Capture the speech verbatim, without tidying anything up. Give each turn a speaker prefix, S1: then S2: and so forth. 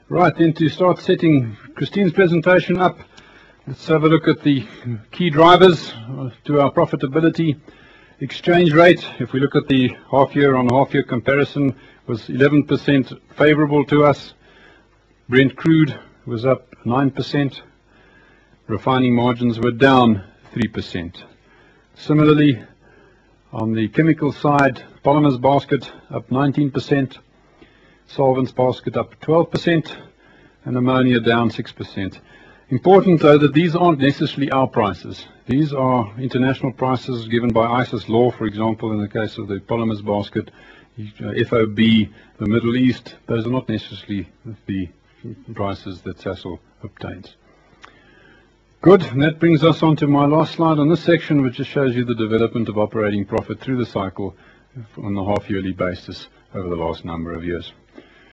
S1: Right, then to start setting Christine's presentation up, let's have a look at the key drivers to our profitability. Exchange rate, if we look at the half year on half year comparison, was eleven percent favorable to us. Brent crude was up nine percent. Refining margins were down three percent. Similarly, on the chemical side, polymers basket up nineteen percent. Solvents basket up twelve percent, and ammonia down six percent. Important though that these aren't necessarily our prices. These are international prices given by ICIS law, for example, in the case of the polymers basket, F O B, the Middle East. Those are not necessarily the prices that Sasol obtains. Good, and that brings us on to my last slide on this section, which just shows you the development of operating profit through the cycle on a half-yearly basis over the last number of years.